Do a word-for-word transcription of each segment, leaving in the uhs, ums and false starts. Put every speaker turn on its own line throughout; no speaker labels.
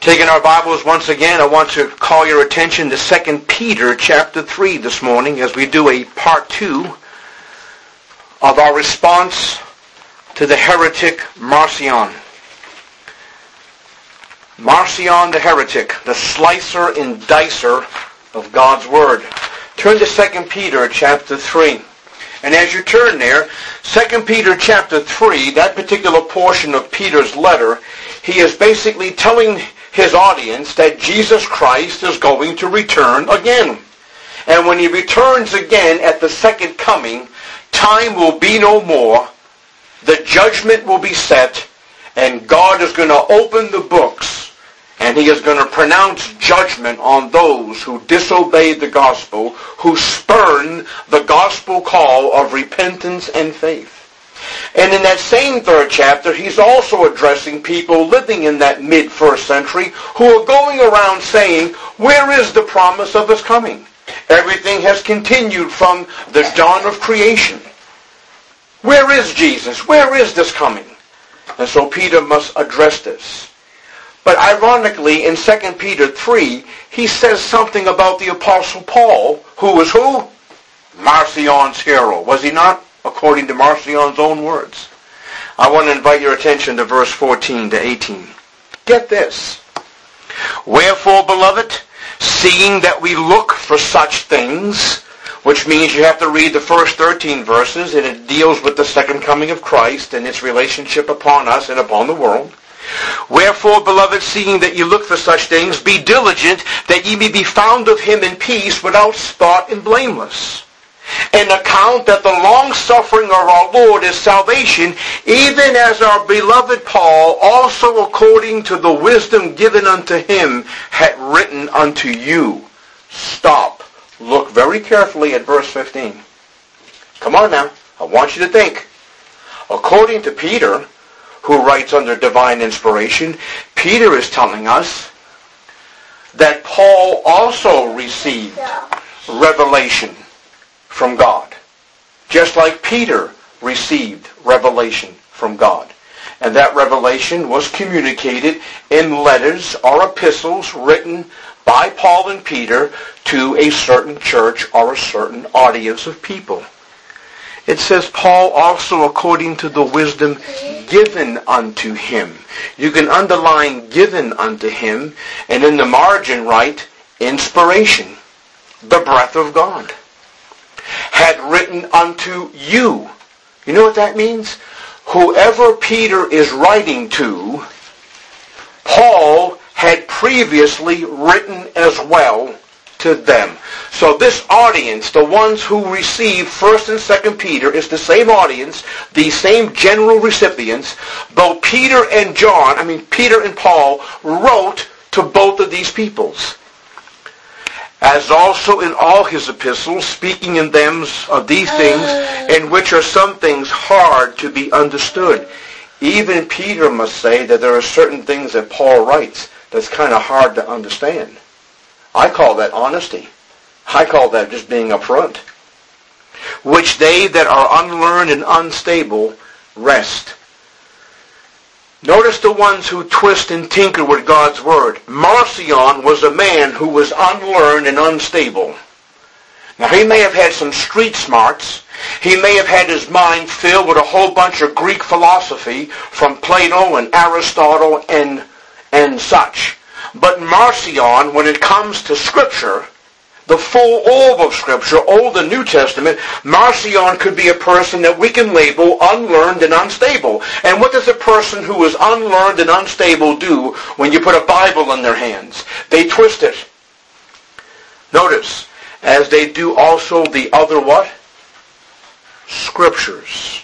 Taking our Bibles once again, I want to call your attention to Second Peter chapter three this morning as we do a part two of our response to the heretic Marcion. Marcion the heretic, the slicer and dicer of God's Word. Turn to Second Peter chapter three. And as you turn there, Second Peter chapter three, that particular portion of Peter's letter, he is basically telling his audience that Jesus Christ is going to return again. And when he returns again at the second coming, time will be no more, the judgment will be set, and God is going to open the books, and he is going to pronounce judgment on those who disobeyed the gospel, who spurn the gospel call of repentance and faith. And in that same third chapter, he's also addressing people living in that mid-first century who are going around saying, where is the promise of his coming? Everything has continued from the dawn of creation. Where is Jesus? Where is this coming? And so Peter must address this. But ironically, in Second Peter three, he says something about the Apostle Paul, who was who? Marcion's hero. Was he not? According to Marcion's own words. I want to invite your attention to verse fourteen to eighteen. Get this. Wherefore, beloved, seeing that we look for such things, which means you have to read the first thirteen verses, and it deals with the second coming of Christ and its relationship upon us and upon the world. Wherefore, beloved, seeing that you look for such things, be diligent that ye may be found of him in peace, without spot and blameless. And account that the long-suffering of our Lord is salvation, even as our beloved Paul also according to the wisdom given unto him had written unto you. Stop. Look very carefully at verse fifteen. Come on now. I want you to think. According to Peter, who writes under divine inspiration, Peter is telling us that Paul also received revelation from God, just like Peter received revelation from God. And that revelation was communicated in letters or epistles written by Paul and Peter to a certain church or a certain audience of people. It says, Paul also according to the wisdom given unto him. You can underline given unto him, and in the margin write inspiration, the breath of God. Had written unto you. You know what that means? Whoever Peter is writing to, Paul had previously written as well to them. So this audience, the ones who received First and Second Peter, is the same audience, the same general recipients. Both Peter and John, I mean Peter and Paul, wrote to both of these peoples. As also in all his epistles, speaking in them of these things, in which are some things hard to be understood. Even Peter must say that there are certain things that Paul writes that's kind of hard to understand. I call that honesty. I call that just being upfront. Which they that are unlearned and unstable rest. Notice the ones who twist and tinker with God's Word. Marcion was a man who was unlearned and unstable. Now he may have had some street smarts. He may have had his mind filled with a whole bunch of Greek philosophy from Plato and Aristotle and, and such. But Marcion, when it comes to Scripture, the full orb of Scripture, Old and New Testament, Marcion could be a person that we can label unlearned and unstable. And what does a person who is unlearned and unstable do when you put a Bible in their hands? They twist it. Notice, as they do also the other what? Scriptures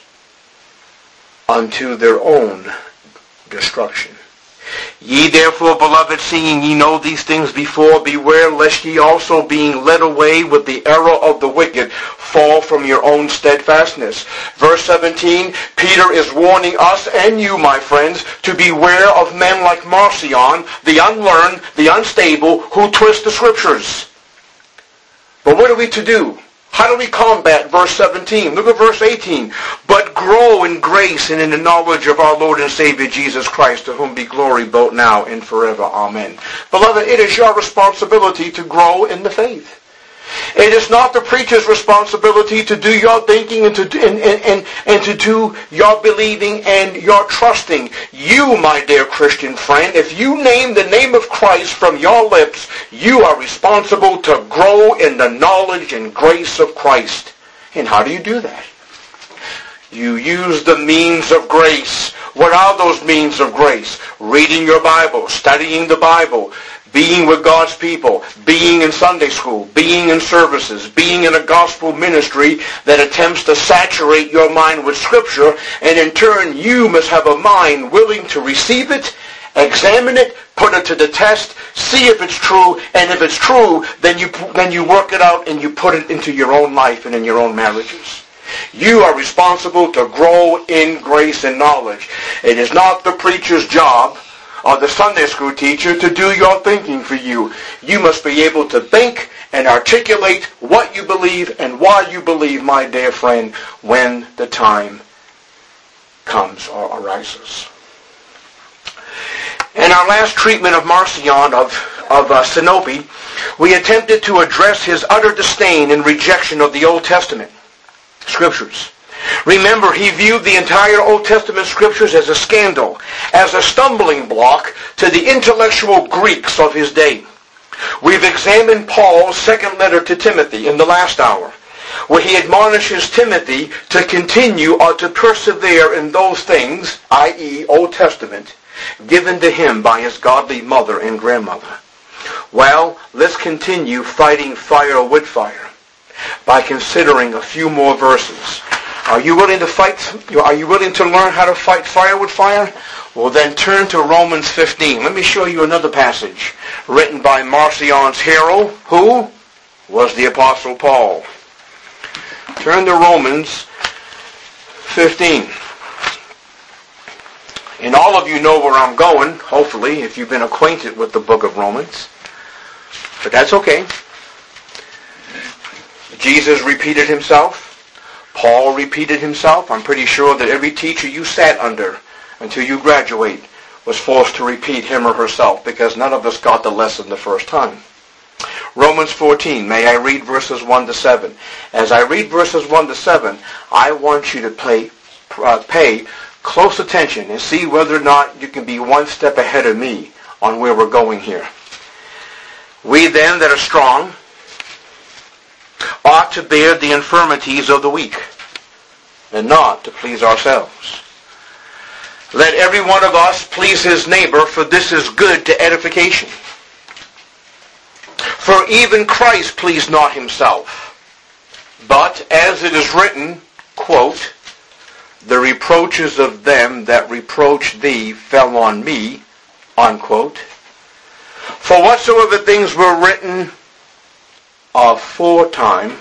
unto their own destruction. Ye therefore, beloved, seeing ye know these things before, beware lest ye also, being led away with the error of the wicked, fall from your own steadfastness. Verse seventeen, Peter is warning us and you, my friends, to beware of men like Marcion, the unlearned, the unstable, who twist the Scriptures. But what are we to do? How do we combat verse seventeen? Look at verse eighteen. But grow in grace and in the knowledge of our Lord and Savior Jesus Christ, to whom be glory both now and forever. Amen. Beloved, it is your responsibility to grow in the faith. It is not the preacher's responsibility to do your thinking and to, and, and, and, and to do your believing and your trusting. You, my dear Christian friend, if you name the name of Christ from your lips, you are responsible to grow in the knowledge and grace of Christ. And how do you do that? You use the means of grace. What are those means of grace? Reading your Bible, studying the Bible, being with God's people, being in Sunday school, being in services, being in a gospel ministry that attempts to saturate your mind with Scripture, and in turn you must have a mind willing to receive it, examine it, put it to the test, see if it's true, and if it's true, then you then you work it out and you put it into your own life and in your own marriages. You are responsible to grow in grace and knowledge. It is not the preacher's job or the Sunday school teacher to do your thinking for you. You must be able to think and articulate what you believe and why you believe, my dear friend, when the time comes or arises. In our last treatment of Marcion of, of uh, Sinope, we attempted to address his utter disdain and rejection of the Old Testament Scriptures. Remember, he viewed the entire Old Testament Scriptures as a scandal, as a stumbling block to the intellectual Greeks of his day. We've examined Paul's second letter to Timothy in the last hour, where he admonishes Timothy to continue or to persevere in those things, that is, Old Testament, given to him by his godly mother and grandmother. Well, let's continue fighting fire with fire by considering a few more verses. Are you willing to fight? Are you willing to learn how to fight fire with fire? Well, then turn to Romans fifteen. Let me show you another passage written by Marcion's hero, who was the Apostle Paul. Turn to Romans fifteen. And all of you know where I'm going, hopefully, if you've been acquainted with the book of Romans. But that's okay. Jesus repeated himself. Paul repeated himself. I'm pretty sure that every teacher you sat under until you graduate was forced to repeat him or herself, because none of us got the lesson the first time. Romans fourteen, may I read verses one to seven? As I read verses one to seven, I want you to pay, uh, pay close attention and see whether or not you can be one step ahead of me on where we're going here. We then that are strong ought to bear the infirmities of the weak, and not to please ourselves. Let every one of us please his neighbor, for this is good to edification. For even Christ pleased not himself, but as it is written, quote, the reproaches of them that reproached thee fell on me, unquote. For whatsoever things were written aforetime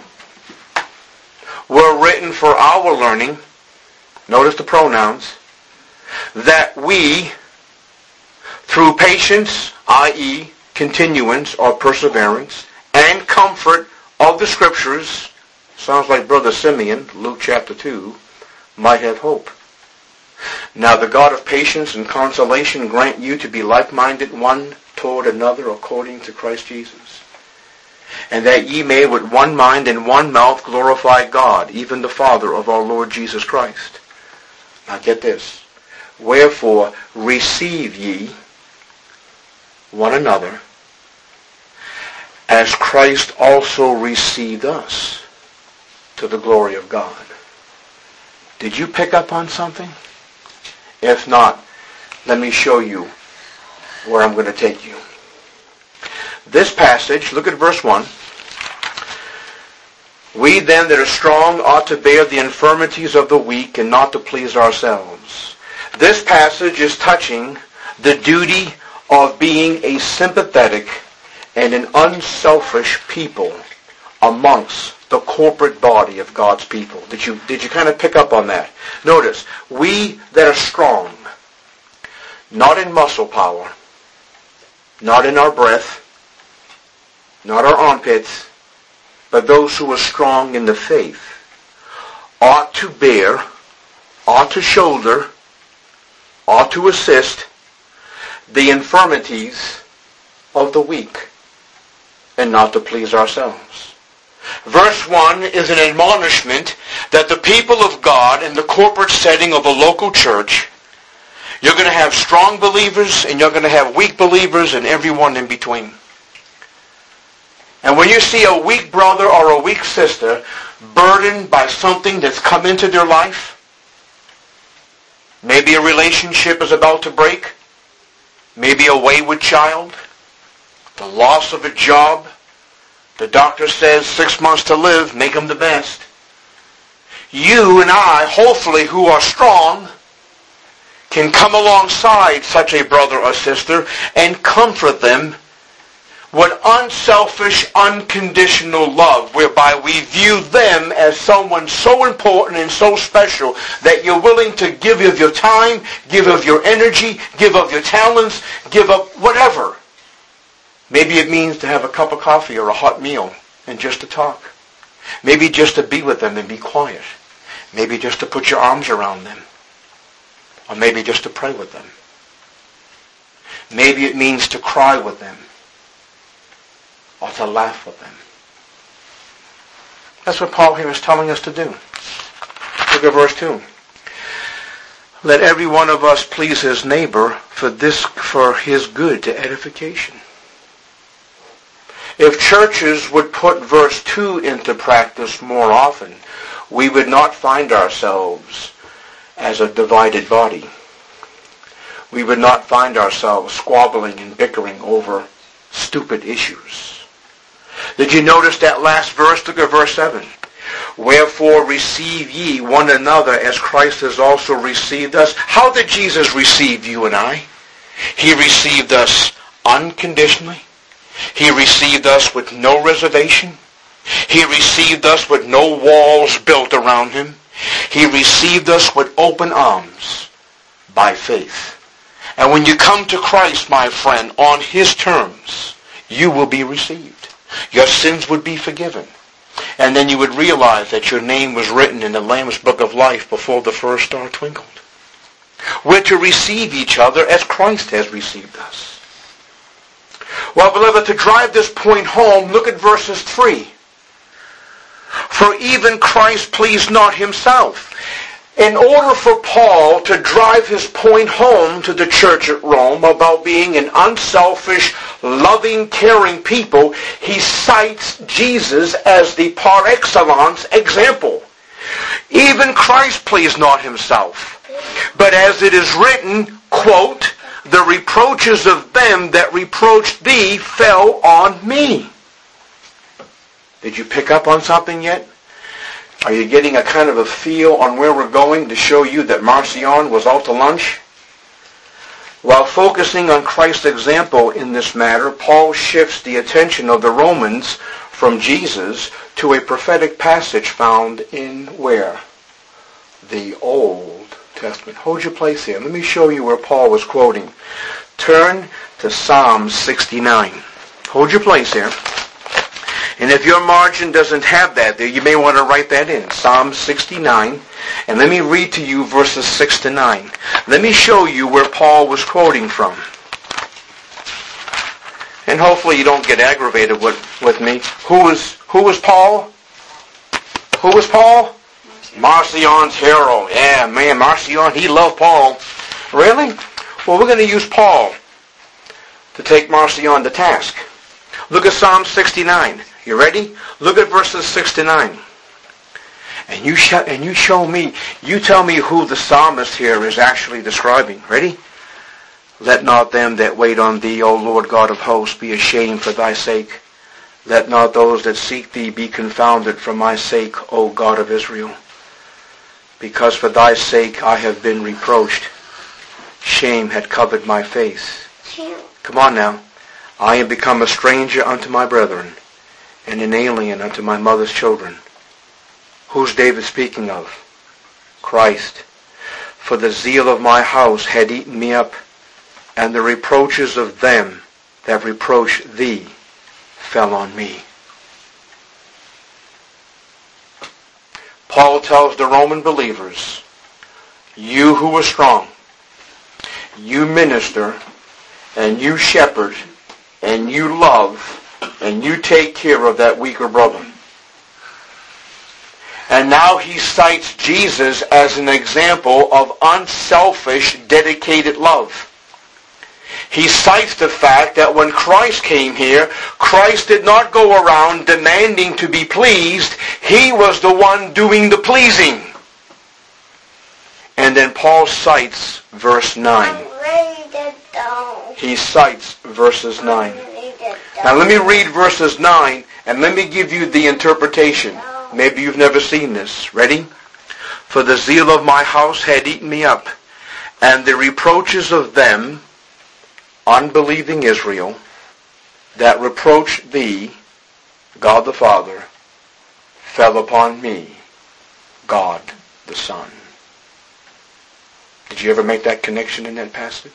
were written for our learning, notice the pronouns, that we, through patience, that is, continuance or perseverance, and comfort of the Scriptures, sounds like Brother Simeon, Luke chapter two, might have hope. Now the God of patience and consolation grant you to be like-minded one toward another according to Christ Jesus, and that ye may with one mind and one mouth glorify God, even the Father of our Lord Jesus Christ. Now get this. Wherefore receive ye one another, as Christ also received us, to the glory of God. Did you pick up on something? If not, let me show you where I'm going to take you. This passage, look at verse one. We then that are strong ought to bear the infirmities of the weak and not to please ourselves. This passage is touching the duty of being a sympathetic and an unselfish people amongst the corporate body of God's people. Did you, did you kind of pick up on that? Notice, we that are strong, not in muscle power, not in our breath, not our armpits, but those who are strong in the faith, ought to bear ought to shoulder, ought to assist the infirmities of the weak and not to please ourselves. Verse one is an admonishment that the people of God in the corporate setting of a local church, you're going to have strong believers and you're going to have weak believers and everyone in between. And when you see a weak brother or a weak sister burdened by something that's come into their life, maybe a relationship is about to break, maybe a wayward child, the loss of a job, the doctor says six months to live, make them the best. You and I, hopefully, who are strong, can come alongside such a brother or sister and comfort them with unselfish, unconditional love, whereby we view them as someone so important and so special that you're willing to give of your time, give of your energy, give of your talents, give up whatever. Maybe it means to have a cup of coffee or a hot meal and just to talk. Maybe just to be with them and be quiet. Maybe just to put your arms around them. Or maybe just to pray with them. Maybe it means to cry with them. Or to laugh with them. That's what Paul here is telling us to do. Look at verse two. Let every one of us please his neighbor for this, for his good, to edification. If churches would put verse two into practice more often, we would not find ourselves as a divided body. We would not find ourselves squabbling and bickering over stupid issues. Did you notice that last verse? Look at verse seven. Wherefore receive ye one another as Christ has also received us. How did Jesus receive you and I? He received us unconditionally. He received us with no reservation. He received us with no walls built around him. He received us with open arms by faith. And when you come to Christ, my friend, on his terms, you will be received. Your sins would be forgiven. And then you would realize that your name was written in the Lamb's Book of Life before the first star twinkled. We're to receive each other as Christ has received us. Well, beloved, to drive this point home, look at verses three. For even Christ pleased not himself. In order for Paul to drive his point home to the church at Rome about being an unselfish, loving, caring people, he cites Jesus as the par excellence example. Even Christ pleased not himself. But as it is written, quote, the reproaches of them that reproached thee fell on me. Did you pick up on something yet? Are you getting a kind of a feel on where we're going to show you that Marcion was out to lunch? While focusing on Christ's example in this matter, Paul shifts the attention of the Romans from Jesus to a prophetic passage found in where? The Old Testament. Hold your place here. Let me show you where Paul was quoting. Turn to Psalm sixty-nine. Hold your place here. And if your margin doesn't have that there, you may want to write that in. Psalm sixty-nine. And let me read to you verses six to nine. Let me show you where Paul was quoting from. And hopefully you don't get aggravated with, with me. Who was, who was Paul? Who was Paul? Marcion's hero. Yeah, man, Marcion, he loved Paul. Really? Well, we're going to use Paul to take Marcion to task. Look at Psalm sixty-nine. You ready? Look at verses six to nine. And you, sh- and you show me, you tell me who the psalmist here is actually describing. Ready? Let not them that wait on thee, O Lord God of hosts, be ashamed for thy sake. Let not those that seek thee be confounded for my sake, O God of Israel. Because for thy sake I have been reproached. Shame had covered my face. Come on now. I am become a stranger unto my brethren, and an alien unto my mother's children. Who's David speaking of? Christ. For the zeal of my house had eaten me up, and the reproaches of them that reproach thee fell on me. Paul tells the Roman believers, You who are strong, you minister, and you shepherd, and you love, and you take care of that weaker brother. And now he cites Jesus as an example of unselfish, dedicated love. He cites the fact that when Christ came here, Christ did not go around demanding to be pleased. He was the one doing the pleasing. And then Paul cites verse nine. He cites verses nine. Now let me read verses nine, and let me give you the interpretation. Maybe you've never seen this. Ready? For the zeal of my house had eaten me up, and the reproaches of them, unbelieving Israel, that reproached thee, God the Father, fell upon me, God the Son. Did you ever make that connection in that passage?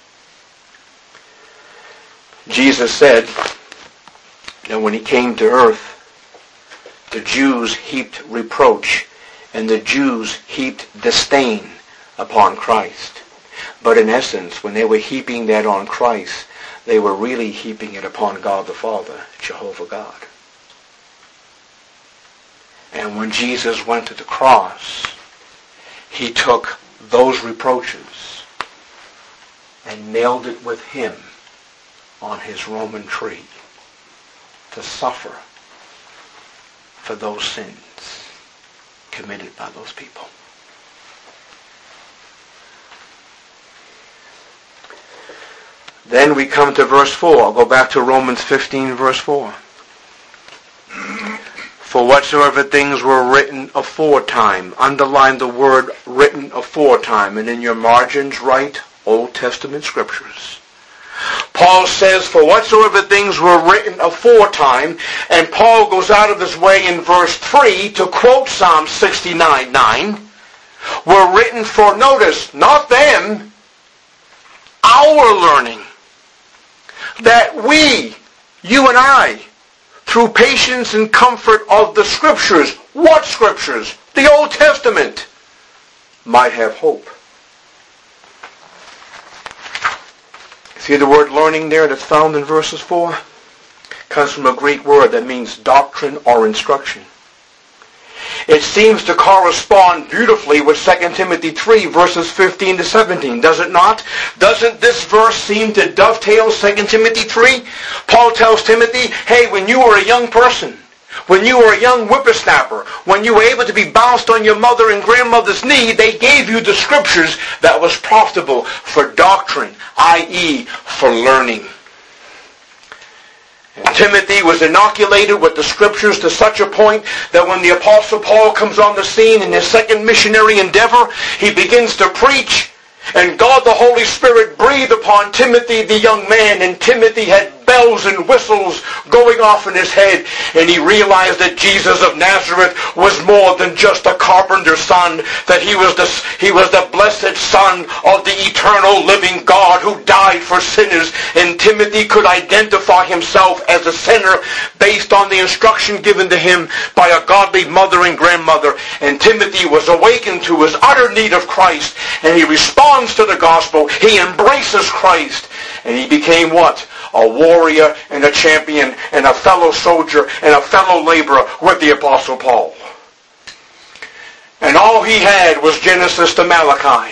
Jesus said that when he came to earth, the Jews heaped reproach and the Jews heaped disdain upon Christ. But in essence, when they were heaping that on Christ, they were really heaping it upon God the Father, Jehovah God. And when Jesus went to the cross, he took those reproaches and nailed it with him on his Roman tree to suffer for those sins committed by those people. Then we come to verse four. I'll go back to Romans fifteen, verse four. For whatsoever things were written aforetime, underline the word written aforetime, and in your margins write Old Testament scriptures. Paul says, for whatsoever things were written aforetime, and Paul goes out of his way in verse three to quote Psalm sixty-nine nine, were written for, notice, not them, our learning, that we, you and I, through patience and comfort of the Scriptures, what Scriptures? The Old Testament, might have hope. See the word learning there that's found in verses four? It comes from a Greek word that means doctrine or instruction. It seems to correspond beautifully with Second Timothy three, verses fifteen to seventeen, does it not? Doesn't this verse seem to dovetail Second Timothy three? Paul tells Timothy, hey, when you were a young person, when you were a young whippersnapper, when you were able to be bounced on your mother and grandmother's knee, they gave you the Scriptures that was profitable for doctrine, that is for learning. And Timothy was inoculated with the Scriptures to such a point that when the Apostle Paul comes on the scene in his second missionary endeavor, he begins to preach, and God the Holy Spirit breathed upon Timothy the young man, and Timothy had bells and whistles going off in his head, and he realized that Jesus of Nazareth was more than just a carpenter's son, that he was the, he was the blessed Son of the eternal living God who died for sinners, and Timothy could identify himself as a sinner based on the instruction given to him by a godly mother and grandmother, and Timothy was awakened to his utter need of Christ, and he responds to the gospel, he embraces Christ, and he became what? A warrior and a champion and a fellow soldier and a fellow laborer with the Apostle Paul. And all he had was Genesis to Malachi.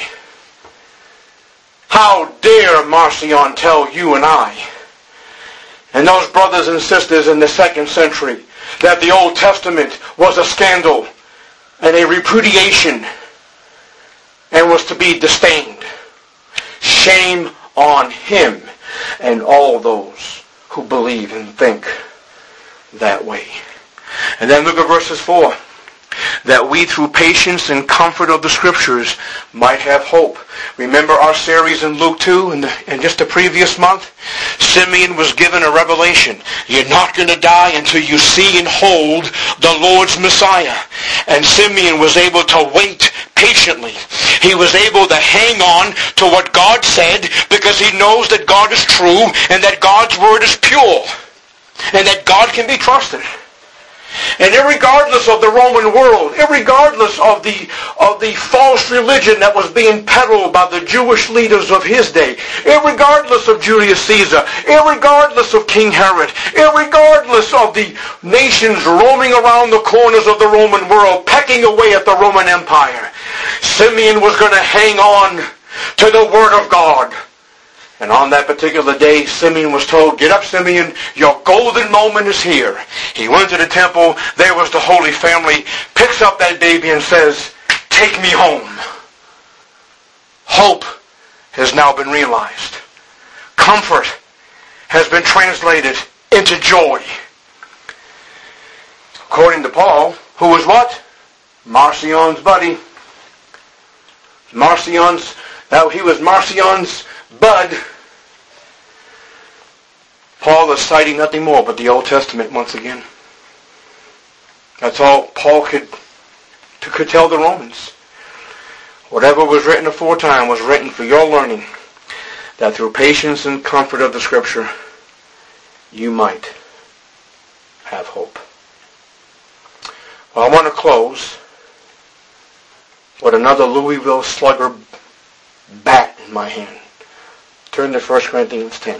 How dare Marcion tell you and I, and those brothers and sisters in the second century, that the Old Testament was a scandal and a repudiation and was to be disdained. Shame on him and all those who believe and think that way. And then look at verses four. That we through patience and comfort of the Scriptures might have hope. Remember our series in Luke two in, the, in just the previous month? Simeon was given a revelation. You're not going to die until you see and hold the Lord's Messiah. And Simeon was able to wait patiently. He was able to hang on to what God said because he knows that God is true and that God's word is pure and that God can be trusted. And irregardless of the Roman world, irregardless of the, of the false religion that was being peddled by the Jewish leaders of his day, irregardless of Julius Caesar, irregardless of King Herod, irregardless of the nations roaming around the corners of the Roman world, pecking away at the Roman Empire, Simeon was going to hang on to the Word of God. And on that particular day, Simeon was told, get up, Simeon, your golden moment is here. He went to the temple. There was the Holy Family, picks up that baby and says, take me home. Hope has now been realized. Comfort has been translated into joy. According to Paul, who was what? Marcion's buddy. Marcion's, now he was Marcion's bud. Paul is citing nothing more but the Old Testament once again. That's all Paul could, could tell the Romans. Whatever was written aforetime was written for your learning, that through patience and comfort of the Scripture, you might have hope. Well, I want to close with another Louisville Slugger bat in my hand. Turn to First Corinthians ten.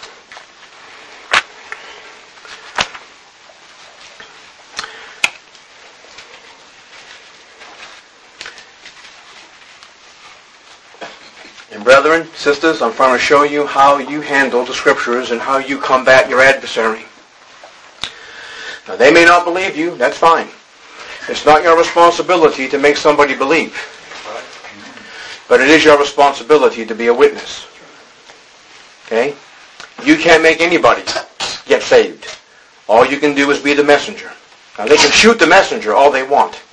And brethren, sisters, I'm trying to show you how you handle the Scriptures and how you combat your adversary. Now, they may not believe you. That's fine. It's not your responsibility to make somebody believe. But it is your responsibility to be a witness. Okay? You can't make anybody get saved. All you can do is be the messenger. Now, they can shoot the messenger all they want.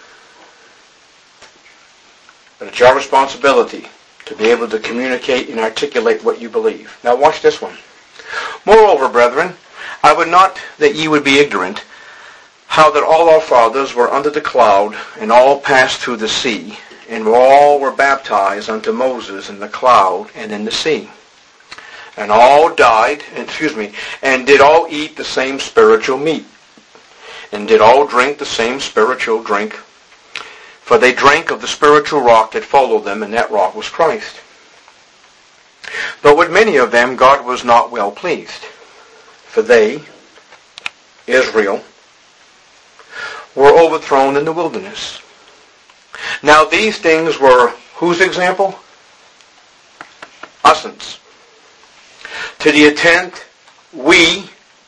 But it's your responsibility to be able to communicate and articulate what you believe. Now watch this one. Moreover, brethren, I would not that ye would be ignorant how that all our fathers were under the cloud, and all passed through the sea, and all were baptized unto Moses in the cloud and in the sea. And all died, excuse me, and did all eat the same spiritual meat, and did all drink the same spiritual drink. For they drank of the spiritual rock that followed them, and that rock was Christ. But with many of them God was not well pleased. For they, Israel, were overthrown in the wilderness. Now these things were whose example? Us'ns. To the intent we,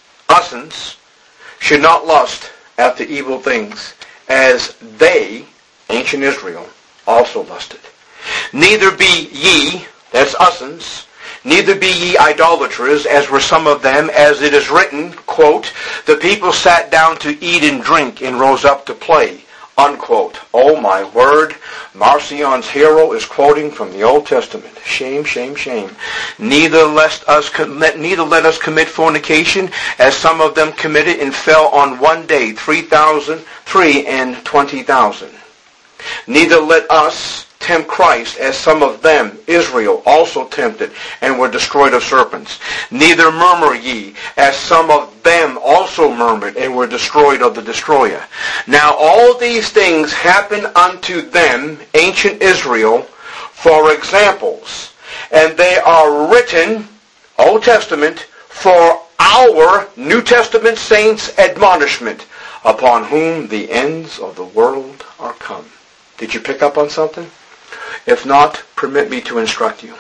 us'ns, should not lust after evil things, as they, ancient Israel, also lusted. Neither be ye, that's us'ns, neither be ye idolaters, as were some of them, as it is written, quote, the people sat down to eat and drink and rose up to play, unquote. Oh my word, Marcion's hero is quoting from the Old Testament. Shame, shame, shame. Neither lest us commit, neither let us commit fornication, as some of them committed and fell on one day, three thousand, three and twenty thousand. Neither let us tempt Christ, as some of them, Israel, also tempted, and were destroyed of serpents. Neither murmur ye, as some of them also murmured, and were destroyed of the destroyer. Now all these things happen unto them, ancient Israel, for examples, and they are written, Old Testament, for our New Testament saints' admonishment, upon whom the ends of the world are come. Did you pick up on something? If not, permit me to instruct you.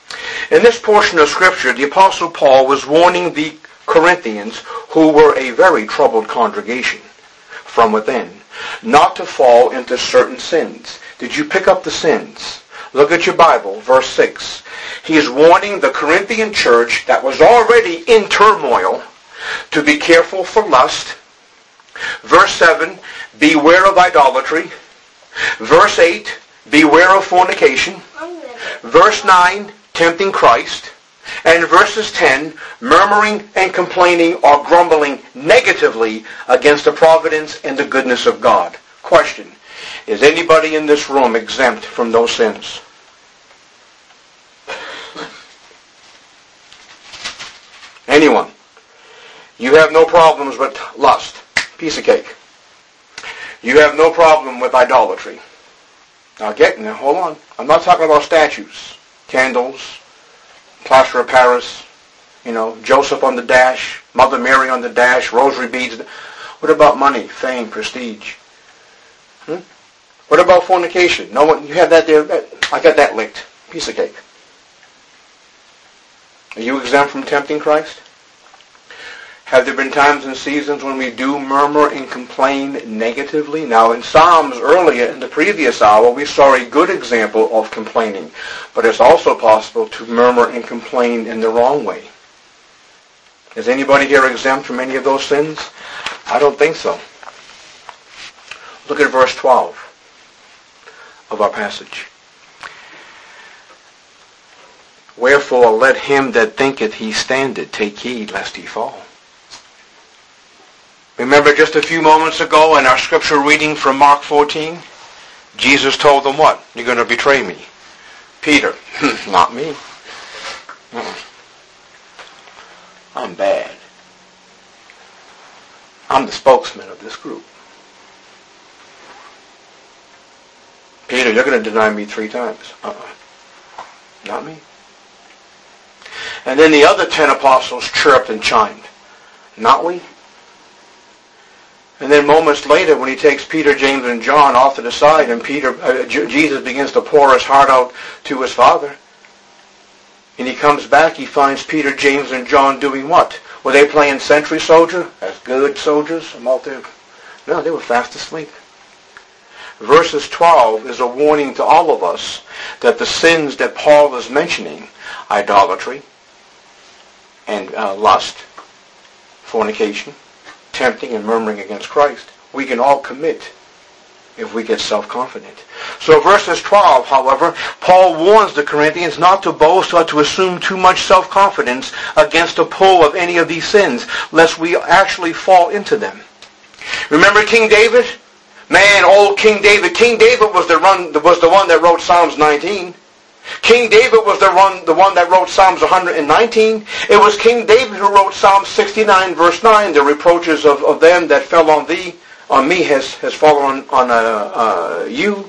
In this portion of Scripture, the Apostle Paul was warning the Corinthians, who were a very troubled congregation from within, not to fall into certain sins. Did you pick up the sins? Look at your Bible, verse six. He is warning the Corinthian church that was already in turmoil to be careful for lust. Verse seven, beware of idolatry. Verse eight, beware of fornication. Verse nine, tempting Christ. And verses ten, murmuring and complaining or grumbling negatively against the providence and the goodness of God. Question, is anybody in this room exempt from those sins? Anyone? You have no problems with lust. Piece of cake. You have no problem with idolatry. Now get, now hold on. I'm not talking about statues, candles, plaster of Paris, you know, Joseph on the dash, Mother Mary on the dash, rosary beads. What about money, fame, prestige? Hmm? What about fornication? No one, you have that there. I got that licked. Piece of cake. Are you exempt from tempting Christ? Have there been times and seasons when we do murmur and complain negatively? Now, in Psalms earlier, in the previous hour, we saw a good example of complaining. But it's also possible to murmur and complain in the wrong way. Is anybody here exempt from any of those sins? I don't think so. Look at verse twelve of our passage. Wherefore let him that thinketh he standeth take heed lest he fall. Remember just a few moments ago in our scripture reading from Mark fourteen? Jesus told them what? You're going to betray me. Peter, not me. Uh-uh. I'm bad. I'm the spokesman of this group. Peter, you're going to deny me three times. Uh-uh. Not me. And then the other ten apostles chirped and chimed. Not we. And then moments later, when he takes Peter, James, and John off to the side, and Peter, uh, Jesus begins to pour his heart out to his Father, and he comes back, he finds Peter, James, and John doing what? Were they playing sentry soldier as good soldiers? I'm out there. No, they were fast asleep. Verses twelve is a warning to all of us that the sins that Paul is mentioning, idolatry, and uh, lust, fornication, tempting and murmuring against Christ, we can all commit if we get self-confident. So verses twelve, however, Paul warns the Corinthians not to boast or to assume too much self-confidence against the pull of any of these sins, lest we actually fall into them. Remember King David? Man, old King David. King David was the, run, was the one that wrote Psalms nineteen. King David was the one, the one that wrote Psalms one hundred nineteen. It was King David who wrote Psalm sixty-nine, verse nine, the reproaches of, of them that fell on thee, on me has, has fallen on, on uh, uh, you.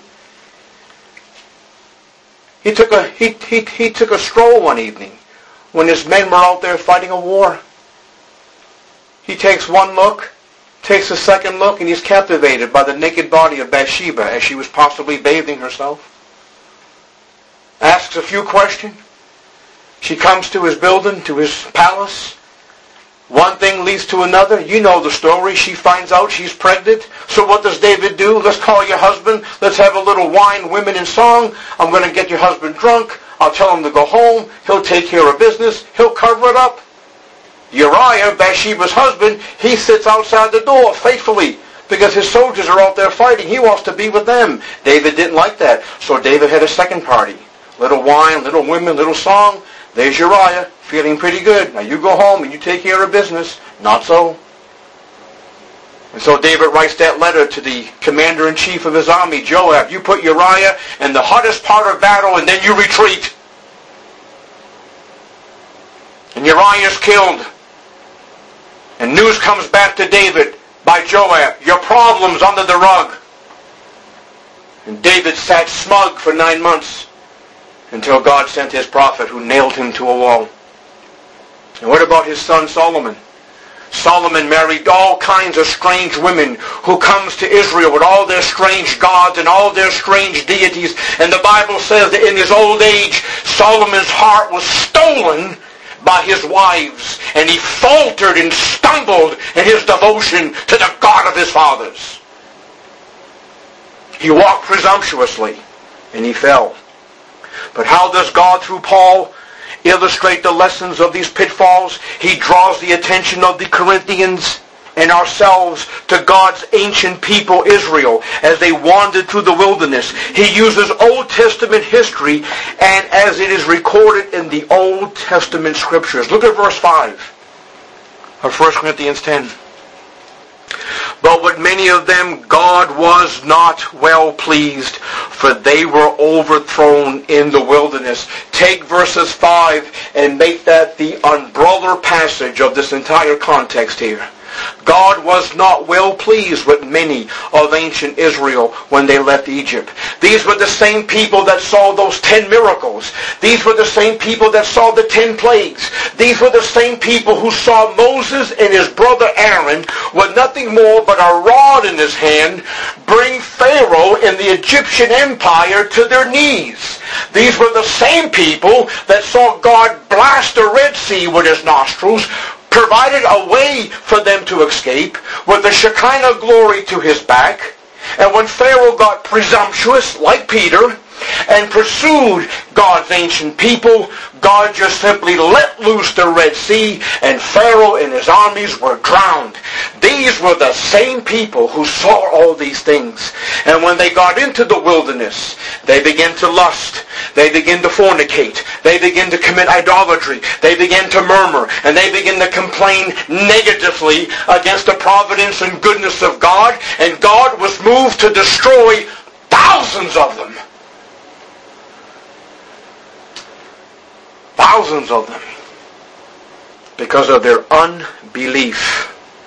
He took a he, he he took a stroll one evening when his men were out there fighting a war. He takes one look, takes a second look, and he's captivated by the naked body of Bathsheba as she was possibly bathing herself. Asks a few questions. She comes to his building, to his palace. One thing leads to another. You know the story. She finds out she's pregnant. So what does David do? Let's call your husband. Let's have a little wine, women, and song. I'm going to get your husband drunk. I'll tell him to go home. He'll take care of business. He'll cover it up. Uriah, Bathsheba's husband, he sits outside the door faithfully because his soldiers are out there fighting. He wants to be with them. David didn't like that. So David had a second party. Little wine, little women, little song. There's Uriah, feeling pretty good. Now you go home and you take care of business. Not so. And so David writes that letter to the commander-in-chief of his army, Joab. You put Uriah in the hottest part of battle and then you retreat. And Uriah's killed. And news comes back to David by Joab. Your problem's under the rug. And David sat smug for nine months. Until God sent his prophet who nailed him to a wall. And what about his son Solomon? Solomon married all kinds of strange women who comes to Israel with all their strange gods and all their strange deities. And the Bible says that in his old age, Solomon's heart was stolen by his wives. And he faltered and stumbled in his devotion to the God of his fathers. He walked presumptuously and he fell. But how does God, through Paul, illustrate the lessons of these pitfalls? He draws the attention of the Corinthians and ourselves to God's ancient people, Israel, as they wandered through the wilderness. He uses Old Testament history and as it is recorded in the Old Testament scriptures. Look at verse five of First Corinthians ten. But with many of them God was not well pleased, for they were overthrown in the wilderness. Take verses five and make that the umbrella passage of this entire context here. God was not well pleased with many of ancient Israel when they left Egypt. These were the same people that saw those ten miracles. These were the same people that saw the ten plagues. These were the same people who saw Moses and his brother Aaron with nothing more but a rod in his hand bring Pharaoh and the Egyptian empire to their knees. These were the same people that saw God blast the Red Sea with his nostrils, provided a way for them to escape with the Shekinah glory to his back. And when Pharaoh got presumptuous, like Peter, and pursued God's ancient people, God just simply let loose the Red Sea, and Pharaoh and his armies were drowned. These were the same people who saw all these things. And when they got into the wilderness, they began to lust. They began to fornicate. They began to commit idolatry. They began to murmur. And they began to complain negatively against the providence and goodness of God. And God was moved to destroy thousands of them. Thousands of them. Because of their unbelief.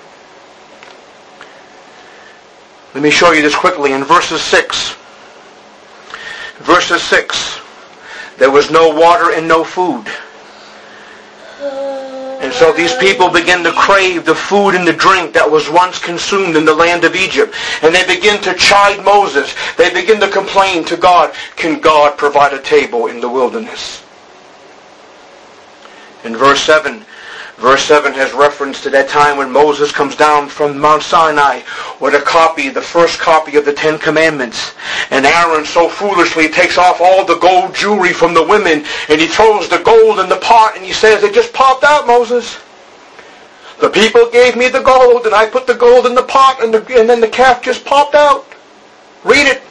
Let me show you this quickly in verses six. Verses six. There was no water and no food. And so these people begin to crave the food and the drink that was once consumed in the land of Egypt. And they begin to chide Moses. They begin to complain to God. Can God provide a table in the wilderness? In verse seven, verse seven has reference to that time when Moses comes down from Mount Sinai with a copy, the first copy of the Ten Commandments. And Aaron so foolishly takes off all the gold jewelry from the women and he throws the gold in the pot and he says, it just popped out, Moses. The people gave me the gold and I put the gold in the pot and, the, and then the calf just popped out. Read it.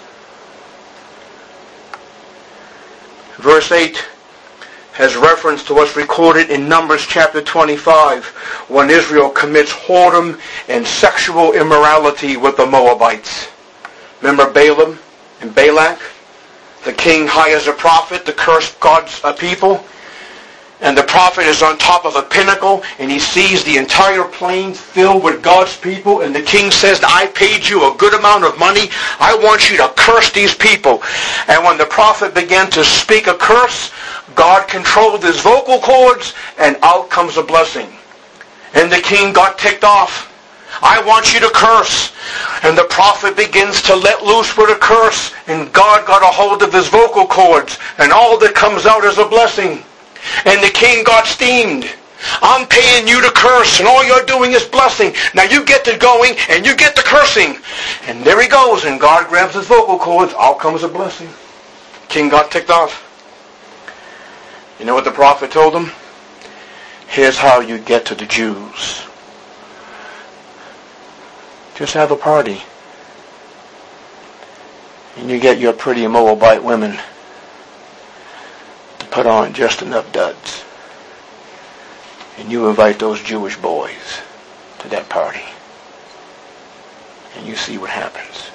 Verse eight has reference to what's recorded in Numbers chapter twenty-five when Israel commits whoredom and sexual immorality with the Moabites. Remember Balaam and Balak? The king hires a prophet to curse God's people. And the prophet is on top of a pinnacle and he sees the entire plain filled with God's people. And the king says, I paid you a good amount of money. I want you to curse these people. And when the prophet began to speak a curse, God controlled his vocal cords and out comes a blessing. And the king got ticked off. I want you to curse. And the prophet begins to let loose with a curse. And God got a hold of his vocal cords. And all that comes out is a blessing. And the king got steamed. I'm paying you to curse, and all you're doing is blessing. Now you get to going, and you get to cursing. And there he goes, and God grabs his vocal cords. Out comes a blessing. King got ticked off. You know what the prophet told him? Here's how you get to the Jews. Just have a party. And you get your pretty Moabite women put on just enough duds. And you invite those Jewish boys to that party. And you see what happens.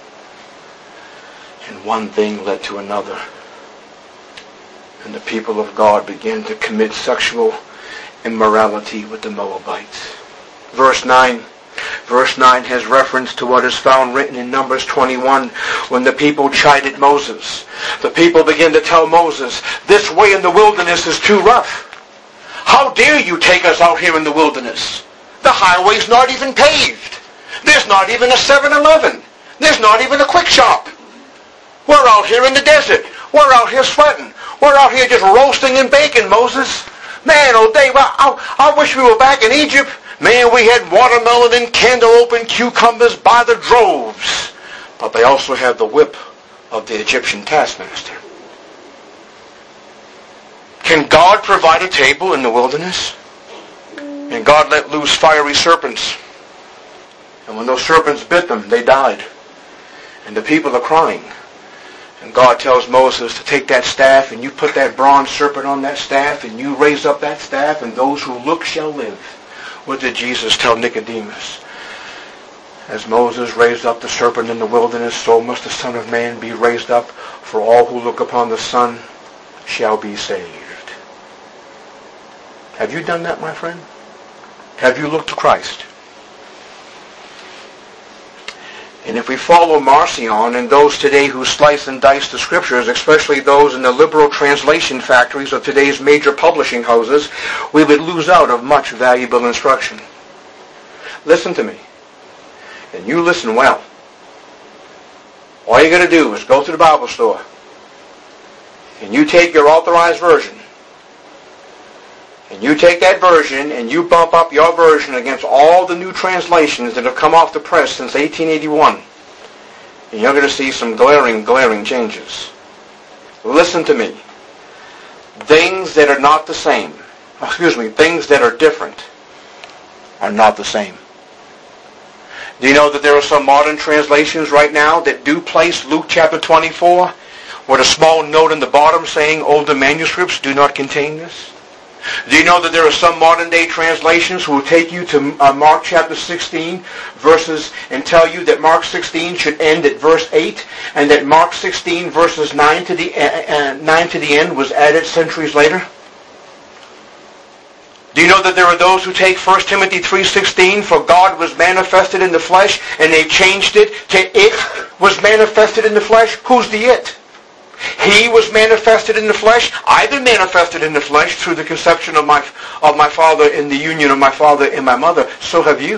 And one thing led to another. And the people of God began to commit sexual immorality with the Moabites. Verse nine. Verse nine has reference to what is found written in Numbers twenty-one when the people chided Moses. The people began to tell Moses, this way in the wilderness is too rough. How dare you take us out here in the wilderness? The highway's not even paved. There's not even a seven eleven. There's not even a quick shop. We're out here in the desert. We're out here sweating. We're out here just roasting and baking, Moses. Man, oh Dave, I, I, I wish we were back in Egypt. Man, we had watermelon and cantaloupe cucumbers by the droves. But they also had the whip of the Egyptian taskmaster. Can God provide a table in the wilderness? And God let loose fiery serpents. And when those serpents bit them, they died. And the people are crying. And God tells Moses to take that staff and you put that bronze serpent on that staff and you raise up that staff and those who look shall live. What did Jesus tell Nicodemus? As Moses raised up the serpent in the wilderness, so must the Son of Man be raised up, for all who look upon the Son shall be saved. Have you done that, my friend? Have you looked to Christ? And if we follow Marcion and those today who slice and dice the Scriptures, especially those in the liberal translation factories of today's major publishing houses, we would lose out of much valuable instruction. Listen to me. And you listen well. All you got to do is go to the Bible store and you take your authorized version and you take that version and you bump up your version against all the new translations that have come off the press since eighteen eighty-one. And you're going to see some glaring, glaring changes. Listen to me. Things that are not the same, excuse me, things that are different are not the same. Do you know that there are some modern translations right now that do place Luke chapter twenty-four with a small note in the bottom saying older manuscripts do not contain this? Do you know that there are some modern day translations who will take you to uh, Mark chapter sixteen verses and tell you that Mark sixteen should end at verse eight and that Mark sixteen verses nine to the uh, uh, nine to the end was added centuries later? Do you know that there are those who take First Timothy three sixteen, for God was manifested in the flesh, and they've changed it to it was manifested in the flesh? Who's the it? He was manifested in the flesh. I've been manifested in the flesh through the conception of my of my father in the union of my father and my mother. So have you.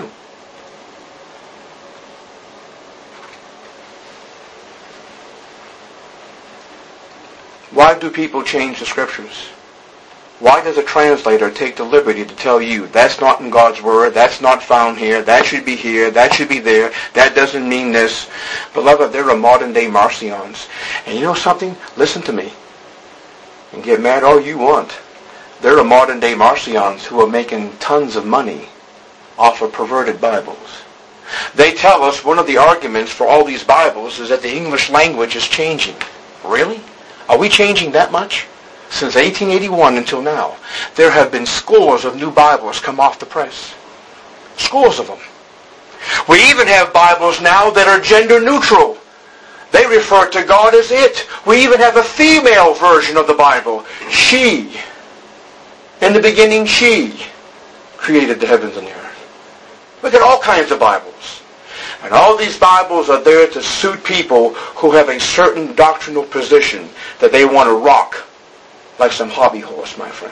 Why do people change the Scriptures? Why does a translator take the liberty to tell you, that's not in God's Word, that's not found here, that should be here, that should be there, that doesn't mean this? Beloved, there are modern-day Marcions. And you know something? Listen to me. And get mad all you want. There are modern-day Marcions who are making tons of money off of perverted Bibles. They tell us one of the arguments for all these Bibles is that the English language is changing. Really? Are we changing that much? Since eighteen eighty-one until now, there have been scores of new Bibles come off the press. Scores of them. We even have Bibles now that are gender neutral. They refer to God as it. We even have a female version of the Bible. She. In the beginning, she created the heavens and the earth. Look at all kinds of Bibles. And all these Bibles are there to suit people who have a certain doctrinal position that they want to rock like some hobby horse, my friend.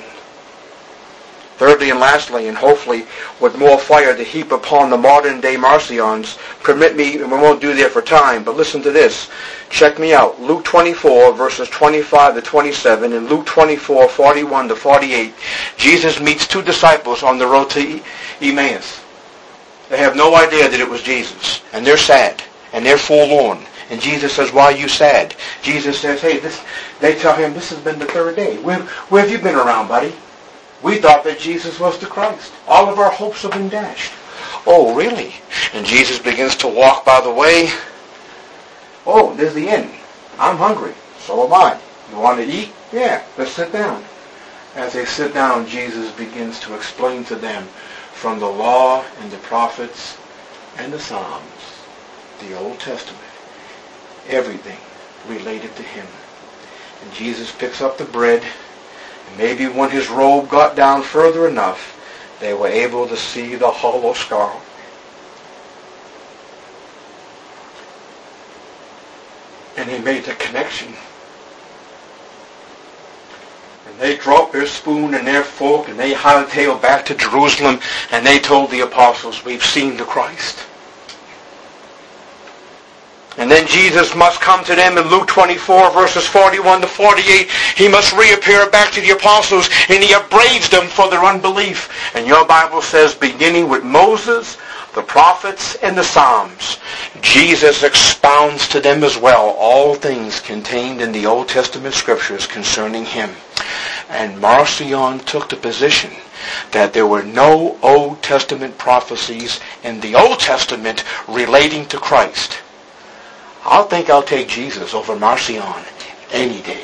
Thirdly and lastly, and hopefully with more fire to heap upon the modern-day Marcions, permit me, and we won't do that for time, but listen to this. Check me out. Luke twenty-four, verses twenty-five to twenty-seven, and Luke twenty-four, forty-one to forty-eight, Jesus meets two disciples on the road to Emmaus. They have no idea that it was Jesus, and they're sad, and they're forlorn. And Jesus says, why are you sad? Jesus says, hey, this, they tell him, this has been the third day. Where, where have you been around, buddy? We thought that Jesus was the Christ. All of our hopes have been dashed. Oh, really? And Jesus begins to walk by the way. Oh, there's the inn. I'm hungry. So am I. You want to eat? Yeah, let's sit down. As they sit down, Jesus begins to explain to them from the law and the prophets and the Psalms, the Old Testament, everything related to him. And Jesus picks up the bread, and maybe when his robe got down further enough, they were able to see the hollow scar. And he made the connection. And they dropped their spoon and their fork, and they hightailed back to Jerusalem, and they told the apostles, we've seen the Christ. And then Jesus must come to them in Luke twenty-four, verses forty-one to forty-eight. He must reappear back to the apostles, and he upbraids them for their unbelief. And your Bible says, beginning with Moses, the prophets, and the Psalms, Jesus expounds to them as well all things contained in the Old Testament Scriptures concerning him. And Marcion took the position that there were no Old Testament prophecies in the Old Testament relating to Christ. I'll think I'll take Jesus over Marcion any day.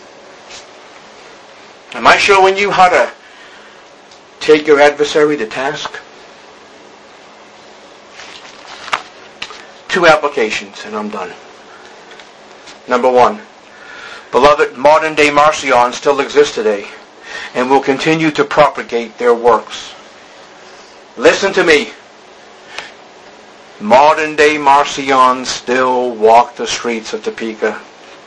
Am I showing you how to take your adversary to task? Two applications, and I'm done. Number one, beloved, modern-day Marcions still exist today and will continue to propagate their works. Listen to me. Modern day Marcions still walk the streets of Topeka.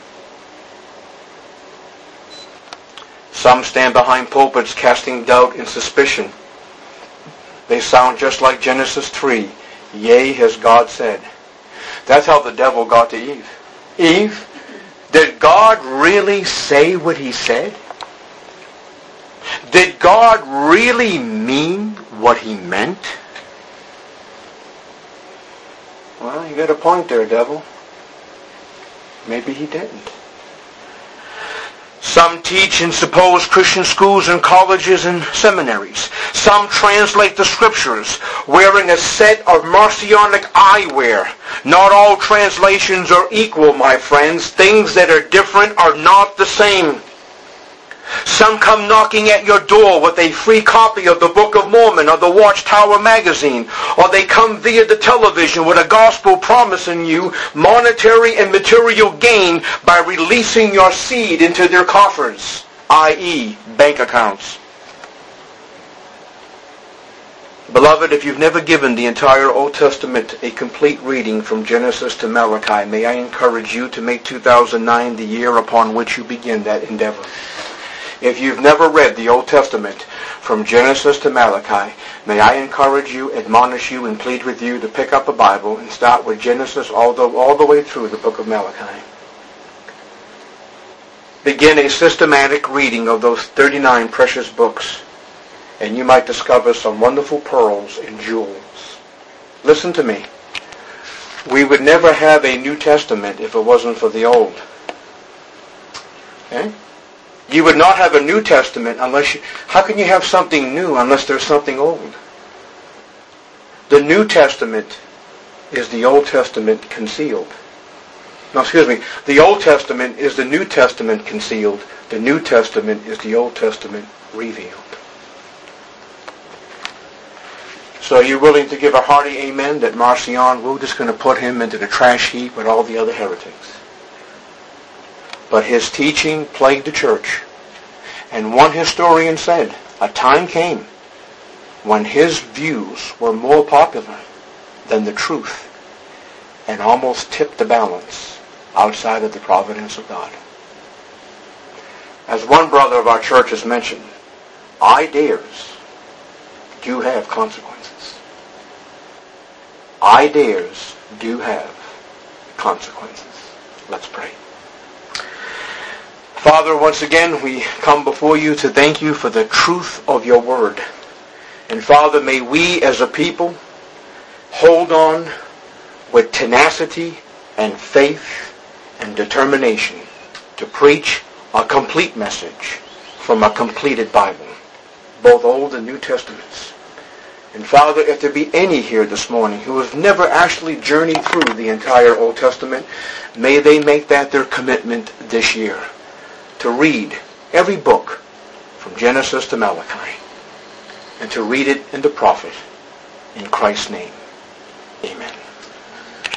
Some stand behind pulpits casting doubt and suspicion. They sound just like Genesis three. Yea, has God said. That's how the devil got to Eve. Eve, did God really say what he said? Did God really mean what he meant? Well, you got a point there, devil. Maybe he didn't. Some teach in supposed Christian schools and colleges and seminaries. Some translate the scriptures wearing a set of Marcionic eyewear. Not all translations are equal, my friends. Things that are different are not the same. Some come knocking at your door with a free copy of the Book of Mormon or the Watchtower magazine, or they come via the television with a gospel promising you monetary and material gain by releasing your seed into their coffers, that is bank accounts. Beloved, if you've never given the entire Old Testament a complete reading from Genesis to Malachi, may I encourage you to make two thousand nine the year upon which you begin that endeavor. If you've never read the Old Testament from Genesis to Malachi, may I encourage you, admonish you, and plead with you to pick up a Bible and start with Genesis all the, all the way through the book of Malachi. Begin a systematic reading of those thirty-nine precious books, and you might discover some wonderful pearls and jewels. Listen to me. We would never have a New Testament if it wasn't for the Old. Okay? You would not have a New Testament unless you... How can you have something new unless there's something old? The New Testament is the Old Testament concealed. No, excuse me. The Old Testament is the New Testament concealed. The New Testament is the Old Testament revealed. So are you willing to give a hearty amen that Marcion, we're just going to put him into the trash heap with all the other heretics? But his teaching plagued the church. And one historian said, a time came when his views were more popular than the truth and almost tipped the balance outside of the providence of God. As one brother of our church has mentioned, ideas do have consequences. Ideas do have consequences. Let's pray. Father, once again, we come before you to thank you for the truth of your word. And Father, may we as a people hold on with tenacity and faith and determination to preach a complete message from a completed Bible, both Old and New Testaments. And Father, if there be any here this morning who have never actually journeyed through the entire Old Testament, may they make that their commitment this year, to read every book from Genesis to Malachi, and to read it in the prophet. In Christ's name, amen.